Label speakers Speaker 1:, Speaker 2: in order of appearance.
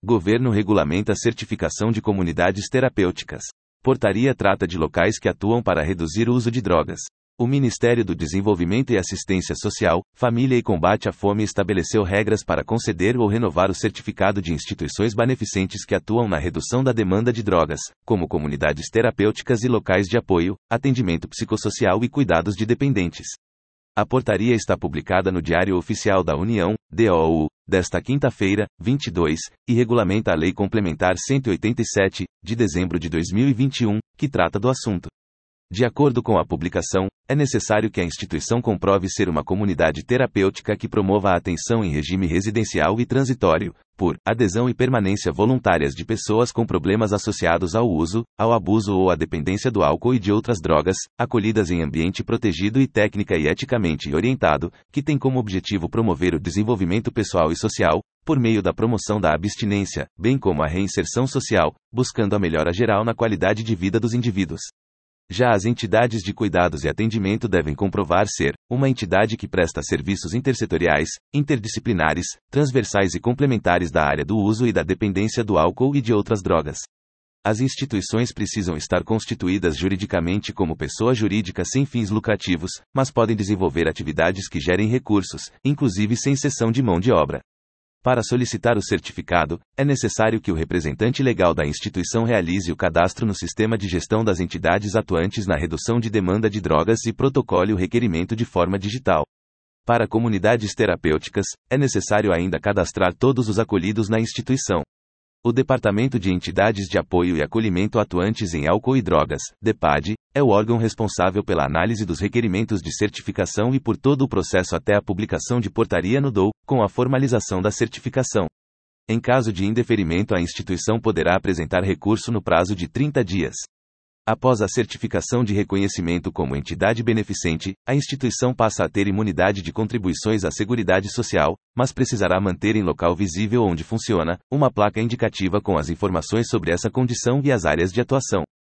Speaker 1: Governo regulamenta a certificação de comunidades terapêuticas. Portaria trata de locais que atuam para reduzir o uso de drogas. O Ministério do Desenvolvimento e Assistência Social, Família e Combate à Fome estabeleceu regras para conceder ou renovar o certificado de instituições beneficentes que atuam na redução da demanda de drogas, como comunidades terapêuticas e locais de apoio, atendimento psicossocial e cuidados de dependentes. A portaria está publicada no Diário Oficial da União, DOU, desta quinta-feira, 22, e regulamenta a Lei Complementar 187, de dezembro de 2021, que trata do assunto. De acordo com a publicação, é necessário que a instituição comprove ser uma comunidade terapêutica que promova a atenção em regime residencial e transitório, por adesão e permanência voluntárias de pessoas com problemas associados ao uso, ao abuso ou à dependência do álcool e de outras drogas, acolhidas em ambiente protegido e técnica e eticamente orientado, que tem como objetivo promover o desenvolvimento pessoal e social, por meio da promoção da abstinência, bem como a reinserção social, buscando a melhora geral na qualidade de vida dos indivíduos. Já as entidades de cuidados e atendimento devem comprovar ser uma entidade que presta serviços intersetoriais, interdisciplinares, transversais e complementares da área do uso e da dependência do álcool e de outras drogas. As instituições precisam estar constituídas juridicamente como pessoa jurídica sem fins lucrativos, mas podem desenvolver atividades que gerem recursos, inclusive sem cessão de mão de obra. Para solicitar o certificado, é necessário que o representante legal da instituição realize o cadastro no Sistema de Gestão das Entidades atuantes na redução de demanda de drogas e protocole o requerimento de forma digital. Para comunidades terapêuticas, é necessário ainda cadastrar todos os acolhidos na instituição. O Departamento de Entidades de Apoio e Acolhimento Atuantes em Álcool e Drogas, DEPAD, é o órgão responsável pela análise dos requerimentos de certificação e por todo o processo até a publicação de portaria no DOU, com a formalização da certificação. Em caso de indeferimento, a instituição poderá apresentar recurso no prazo de 30 dias. Após a certificação de reconhecimento como entidade beneficente, a instituição passa a ter imunidade de contribuições à Seguridade Social, mas precisará manter em local visível onde funciona, uma placa indicativa com as informações sobre essa condição e as áreas de atuação.